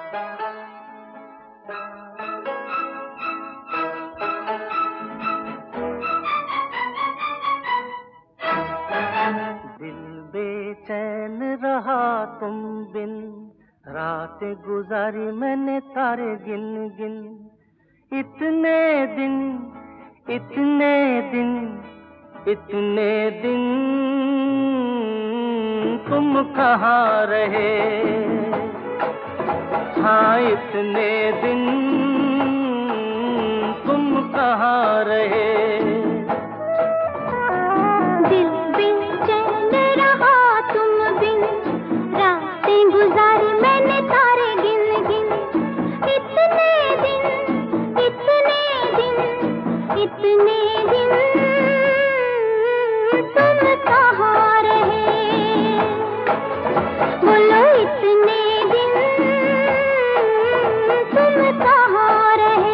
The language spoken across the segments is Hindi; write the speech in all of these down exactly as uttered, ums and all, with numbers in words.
दिल बेचैन रहा तुम बिन, रातें गुजारी मैंने तारे गिन गिन। इतने दिन इतने दिन इतने दिन तुम कहाँ रहे? हाँ इतने दिन तुम कहाँ रहे? दिल बेचैन रहा तुम बिन, रातें गुजारी मैंने तारे गिन गिन। इतने दिन इतने दिन इतने दिन तुम कहाँ रहे? बोलो इतने दिन तुम कहाँ रहे?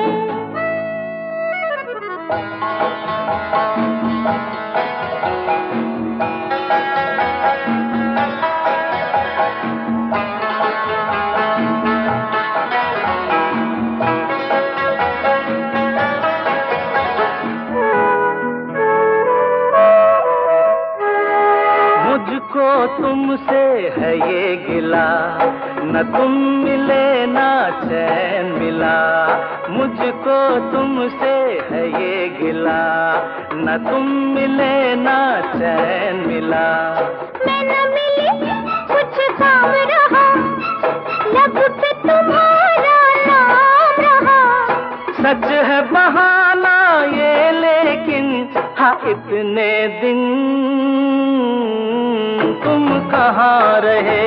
मुझको तुमसे है ये गिला, न तुम मिले ना चैन मिला। मुझको तुमसे है ये गिला, न तुम मिले ना चैन मिला। मैं न मिली कुछ काम रहा, लब पे तुम्हारा नाम रहा। सच है बहाना ये लेकिन, हाँ इतने दिन तुम कहाँ रहे?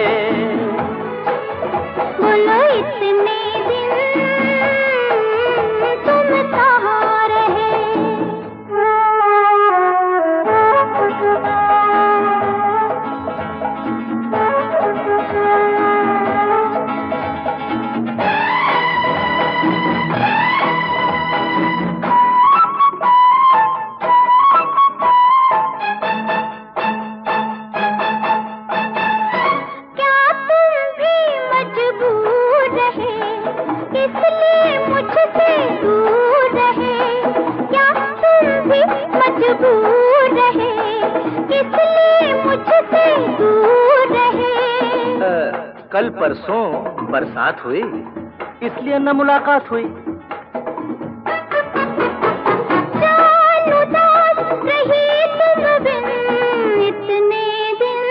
बोलो इतने दिन तुम कहाँ रहे? इसलिए मुझसे दूर रहे, क्या तुम भी मजबूर रहे? इसलिए मुझसे दूर रहे। आ, कल परसों बरसात हुई, इसलिए न मुलाकात हुई। जान उदास रही तुम बिन, इतने दिन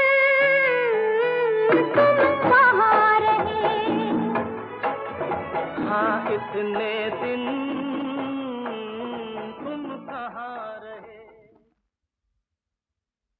तुम कहाँ रहे? हाँ इतने दिन